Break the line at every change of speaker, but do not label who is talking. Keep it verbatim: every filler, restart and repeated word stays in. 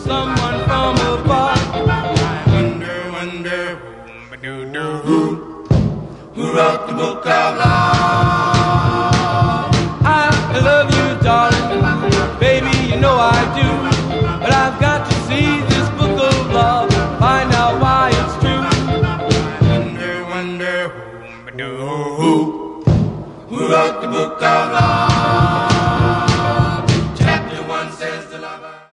someone from above.
I wonder, wonder, who, who wrote the book of love?
I love you, darling, baby, you know I do. But I've got to see this book of love, find out why it's true.
I wonder, wonder, who, who wrote the book of love?